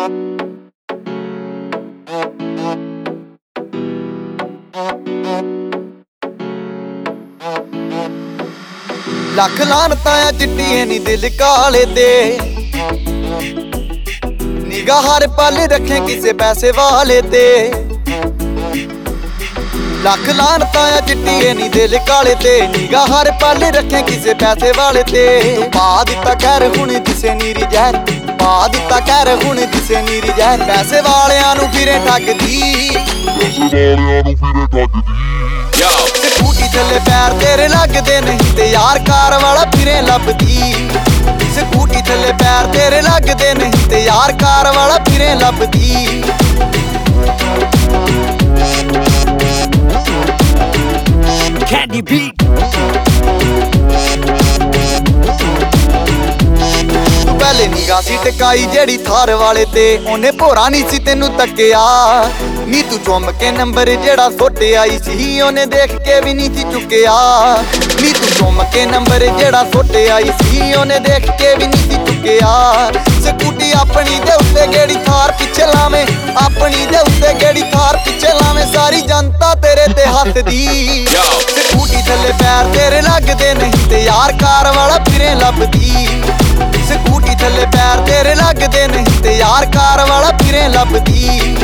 ਲੱਖ ਲਾਨਤਾਂ ਆ ਚਿੱਟੀਏ ਨੀ ਦਿਲ ਕਾਲੇ ਤੇ, ਨਿਗਾਹ ਹਰ ਪਲ ਰੱਖੇ ਕਿਸੇ ਪੈਸੇ ਵਾਲੇ ਤੇ। ਲੱਖ ਲਾਨਤਾਂ ਆ ਚਿੱਟੀਏ ਨੀ ਦਿਲ ਕਾਲੇ ਤੇ, ਨਿਗਾਹ ਹਰ ਪਲ ਰੱਖੇ ਕਿਸੇ ਪੈਸੇ ਵਾਲੇ ਤੇ। ਤੂੰ ਪਾ ਦਿੱਤਾ ਕਹਿਰ ਹੁਣ ਦਿਸੇ ਨੀਰੀ ਜ਼ਹਿਰ, ਪਾ ਦਿੱਤਾ ਕਹਿਰ ਹੁਣ ਦਿਸੇ ਨੀਰੀ ਜ਼ਹਿਰ। ਪੈਸੇ ਵਾਲਿਆਂ ਨੂੰ ਫਿਰੇ ਠੱਗਦੀ, ਸਕੂਟੀ ਥੱਲੇ ਪੈਰ ਤੇਰੇ ਲੱਗਦੇ ਨਹੀਂ ਤੇ ਯਾਰ ਕਾਰ ਵਾਲਾ ਫਿਰੇ ਲੱਭਦੀ। ਸਕੂਟੀ ਥੱਲੇ ਪੈਰ ਤੇਰੇ ਲੱਗਦੇ ਨਹੀਂ ਤੇ ਯਾਰ ਕਾਰ ਵਾਲਾ ਫਿਰੇ ਲੱਭਦੀ। Candy beat ਪਹਿਲੇ ਨਿਗਾਹ ਸੀ ਟਕਾਈ ਜਿਹੜੀ ਥਾਰ ਵਾਲੇ ਤੇ, ਉਹਨੇ ਭੋਰਾ ਨਹੀਂ ਸੀ ਤੈਨੂੰ ਤੱਕਿਆ ਨੀ। ਤੂੰ ਚੁੰਮ ਕੇ ਨੰਬਰ ਜਿਹੜਾ ਸੁੱਟ ਆਈ ਸੀ, ਉਹਨੇ ਦੇਖ ਕੇ ਵੀ ਨਹੀਂ ਸੀ ਚੁੱਕਿਆ ਨੀ। ਤੂੰ ਚੁੰਮ ਕੇ ਨੰਬਰ ਜਿਹੜਾ ਸੁੱਟ ਆਈ ਸੀ, ਉਹਨੇ ਦੇਖ ਕੇ ਵੀ ਨਹੀਂ ਸੀ ਚੁੱਕਿਆ। ਸਕੂਟੀ ਆਪਣੀ ਦੇ ਉੱਤੇ ਗੇੜੀ ਥਾਰ ਪਿੱਛੇ ਲਾਵੇਂ, ਆਪਣੀ ਦੇ ਉੱਤੇ ਗੇੜੀ ਥਾਰ ਪਿੱਛੇ ਲਾਵੇਂ। ਸਾਰੀ ਜਨਤਾ ਤੇਰੇ ਤੇ ਹੱਸਦੀ, ਸਕੂਟੀ ਥੱਲੇ ਪੈਰ ਤੇਰੇ ਲੱਗਦੇ ਨਹੀਂ ਤੇ ਯਾਰ ਕਾਰ ਵਾਲਾ ਫਿਰੇ ਲੱਭਦੀ। ਸਕੂਟੀ ਥੱਲੇ ਪੈਰ ਤੇਰੇ ਲੱਗਦੇ ਨਹੀਂ ਤੇ ਯਾਰ ਕਾਰ ਵਾਲਾ ਫਿਰੇ ਲੱਭਦੀ।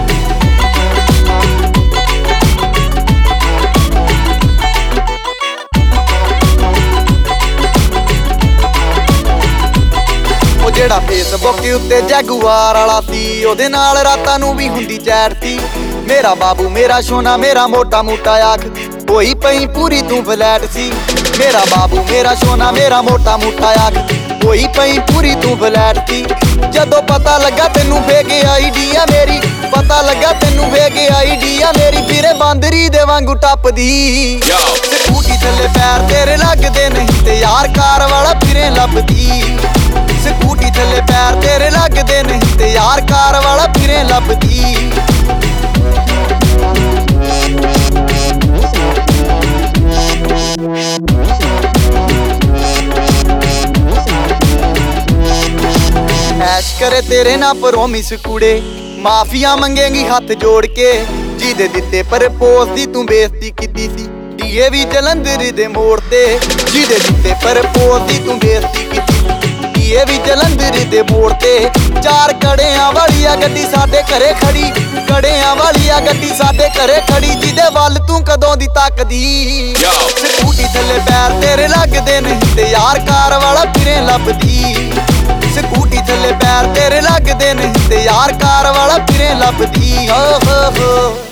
ਉਹ ਜਿਹੜਾ ਫੇਸਬੁੱਕ ਉੱਤੇ ਜੈਗੂਆਰ ਵਾਲਾ ਸੀ, ਉਹਦੇ ਨਾਲ ਰਾਤਾਂ ਨੂੰ ਵੀ ਹੁੰਦੀ ਚੈਟ ਸੀ। ਮੇਰਾ ਬਾਬੂ ਮੇਰਾ ਸੋਨਾ ਮੇਰਾ ਮੋਟਾ ਮੋਟਾ ਆਖ, ਹੋਈ ਪਈ ਪੂਰੀ ਤੂੰ ਫਲੈਟ ਸੀ। ਮੇਰਾ ਬਾਬੂ ਮੇਰਾ ਸੋਨਾ ਮੇਰਾ ਮੋਟਾ ਮੋਟਾ ਆਖ, ਹੋਈ ਪਈ ਪੂਰੀ ਤੂੰ ਫਲੈਟ ਸੀ। ਜਦੋਂ ਪਤਾ ਲੱਗਾ ਤੈਨੂੰ ਫੇਕ ਆਈਡੀ ਆ ਮੇਰੀ, ਪਤਾ ਲੱਗਾ ਤੈਨੂੰ ਫੇਕ ਆਈਡੀ ਆ ਮੇਰੀ, ਫਿਰੇ ਬਾਂਦਰੀ ਦੇ ਵਾਂਗੂ ਟੱਪਦੀ। ਸਕੂਟੀ ਥੱਲੇ ਪੈਰ ਤੇਰੇ ਲੱਗਦੇ ਨਹੀਂ ਤੇ ਯਾਰ ਕਾਰ ਵਾਲਾ ਫਿਰੇ ਲੱਭਦੀ। ਸਕੂਟੀ ਥੱਲੇ ਪੈਰ ਤੇਰੇ ਲੱਗਦੇ ਨਹੀਂ ਤੇ ਯਾਰ ਕਾਰ ਵਾਲਾ ਫਿਰੇ ਲੱਭਦੀ। ਐਸ਼ ਕਰੇ ਤੇਰੇ ਨਾ ਪ੍ਰੋਮਿਸ ਕੁੜੇ, ਮਾਫੀਆ ਮੰਗੇਗੀ ਹੱਥ ਜੋੜ ਕੇ। ਜਿਹਦੇ ਦਿੱਤੇ ਪ੍ਰਪੋਜ਼ ਦੀ ਤੂੰ ਬੇਇੱਜ਼ਤੀ ਕੀਤੀ ਸੀ, ਡੀਏ ਵੀ ਜਲੰਧਰ ਦੇ ਮੋੜ ਤੇ। ਜਿਹਦੇ ਦਿੱਤੇ ਪ੍ਰਪੋਜ਼ ਦੀ ਤੂੰ ਬੇਇੱਜ਼ਤੀ ਕੀਤੀ, ਡੀਏ ਵੀ ਜਲੰਧਰ ਦੇ ਮੋੜ ਤੇ। ਚਾਰ ਕੜਿਆਂ ਵਾਲੀ ਆ ਗੱਡੀ ਸਾਡੇ ਘਰੇ ਖੜੀ, ਕੜਿਆਂ ਵਾਲੀ ਆ ਗੱਡੀ ਸਾਡੇ ਘਰੇ ਖੜੀ, ਜਿਹਦੇ ਵੱਲ ਤੂੰ ਕਦੋਂ ਦੀ ਤੱਕਦੀ। ਸਕੂਟੀ ਥੱਲੇ ਪੈਰ ਤੇਰੇ ਲੱਗਦੇ ਨਹੀਂ ਤੇ ਯਾਰ ਕਾਰ ਵਾਲਾ ਫਿਰੇ ਲੱਭਦੀ। ਸਕੂਟੀ ਥੱਲੇ ਪੈਰ ਤੇਰੇ ਲੱਗਦੇ ਨਹੀਂ ਤੇ ਯਾਰ ਕਾਰ ਵਾਲਾ ਫਿਰੇ ਲੱਭਦੀ। ਓ ਹੋ ਹੋ।